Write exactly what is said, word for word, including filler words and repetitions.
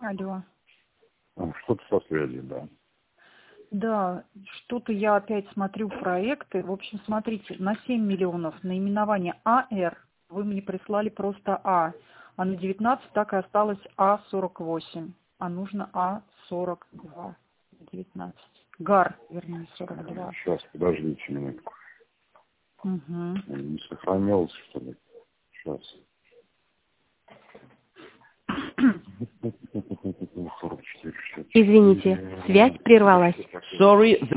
Алло. А, Что-то со связью, да. Да, что-то я опять смотрю проекты. В общем, смотрите, на семь миллионов наименование А Р вы мне прислали просто А, а на девятнадцать так и осталось А сорок восемь, а нужно А сорок два, девятнадцать. ГАР, вернее, сорок два. Сейчас, подождите минутку. Угу. Не сохранялось, что ли? Сейчас. сорок четыре, шестьдесят четыре. Извините, связь прервалась. Sorry,